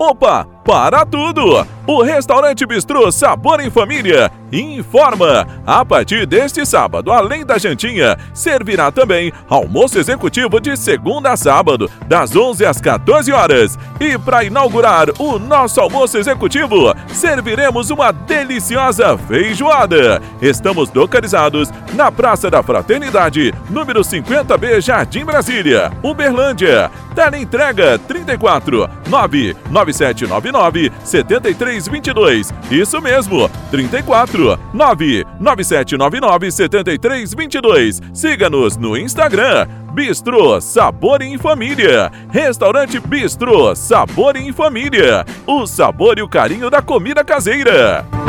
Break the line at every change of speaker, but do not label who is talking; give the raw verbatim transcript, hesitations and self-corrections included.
Opa, para tudo! O Restaurante Bistrô Sabor em Família informa, a partir deste sábado, além da jantinha, servirá também almoço executivo de segunda a sábado, das onze às quatorze horas. E para inaugurar o nosso almoço executivo, serviremos uma deliciosa feijoada. Estamos localizados na Praça da Fraternidade, número cinquenta B, Jardim Brasília, Uberlândia. Teleentrega trinta e quatro, nove nove sete nove nove, sete três dois dois. Isso mesmo, trinta e quatro, nove nove sete nove nove, sete três dois dois. Siga-nos no Instagram, Bistrô Sabor em Família. Restaurante Bistrô Sabor em Família. O sabor e o carinho da comida caseira.